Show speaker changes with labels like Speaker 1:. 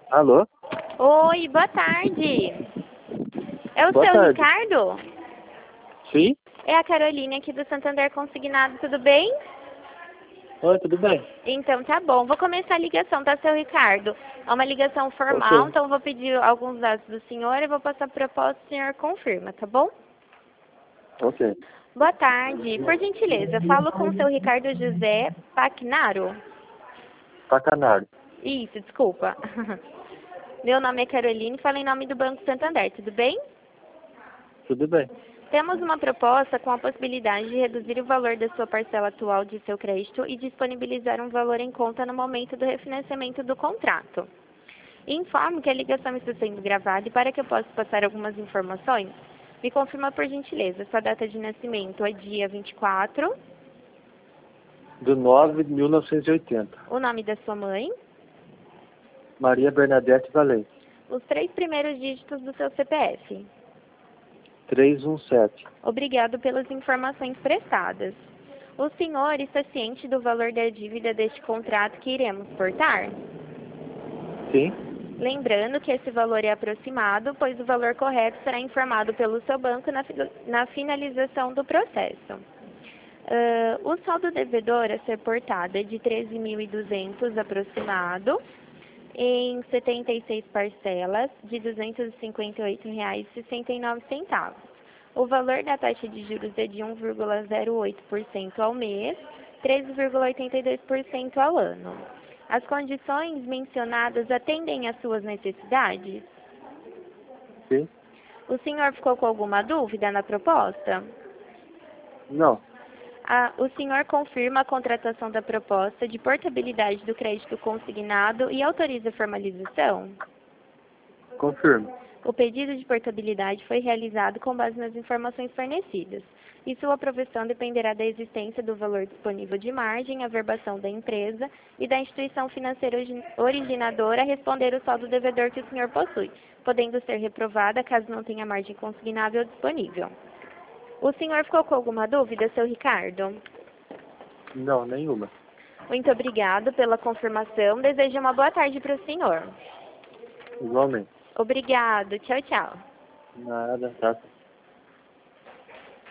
Speaker 1: Alô?
Speaker 2: Oi, boa tarde. É o
Speaker 1: Boa
Speaker 2: seu
Speaker 1: tarde.
Speaker 2: Ricardo?
Speaker 1: Sim?
Speaker 2: É a Caroline aqui do Santander Consignado, tudo bem?
Speaker 1: Oi, tudo bem?
Speaker 2: Então tá bom, vou começar a ligação, tá, seu Ricardo? É uma ligação formal,
Speaker 1: Ok.
Speaker 2: então eu vou pedir alguns dados do senhor e vou passar a proposta, o senhor confirma, tá bom?
Speaker 1: Ok.
Speaker 2: Boa tarde, por gentileza, falo com o seu Ricardo José Pacnaro?
Speaker 1: Pacanário.
Speaker 2: Isso, desculpa. Meu nome é Caroline, falo em nome do Banco Santander, tudo bem?
Speaker 1: Tudo bem.
Speaker 2: Temos uma proposta com a possibilidade de reduzir o valor da sua parcela atual de seu crédito e disponibilizar um valor em conta no momento do refinanciamento do contrato. Informo que a ligação está sendo gravada e para que eu possa passar algumas informações, me confirma por gentileza, sua data de nascimento é dia 24,
Speaker 1: Do 9 de 1980.
Speaker 2: o nome da sua mãe,
Speaker 1: Maria Bernadette Valente.
Speaker 2: os 3 primeiros dígitos do seu CPF.
Speaker 1: 317.
Speaker 2: Obrigado pelas informações prestadas. O senhor está ciente do valor da dívida deste contrato que iremos portar?
Speaker 1: Sim?
Speaker 2: Lembrando que esse valor é aproximado, pois o valor correto será informado pelo seu banco na finalização do processo. O saldo devedor a ser portado é de 13.200 aproximado, em 76 parcelas de R$ 258,69. O valor da taxa de juros é de 1,08% ao mês, 13,82% ao ano. As condições mencionadas atendem às suas necessidades?
Speaker 1: Sim?
Speaker 2: O senhor ficou com alguma dúvida na proposta?
Speaker 1: Não.
Speaker 2: O senhor confirma a contratação da proposta de portabilidade do crédito consignado e autoriza a formalização?
Speaker 1: Confirmo.
Speaker 2: O pedido de portabilidade foi realizado com base nas informações fornecidas, e sua aprovação dependerá da existência do valor disponível de margem, averbação da empresa e da instituição financeira originadora a responder o saldo devedor que o senhor possui, podendo ser reprovada caso não tenha margem consignável disponível. O senhor ficou com alguma dúvida, seu Ricardo?
Speaker 1: Não, nenhuma.
Speaker 2: Muito obrigado pela confirmação. Desejo uma boa tarde para o senhor.
Speaker 1: Igualmente.
Speaker 2: Obrigado. Tchau, tchau.
Speaker 1: Nada, tá.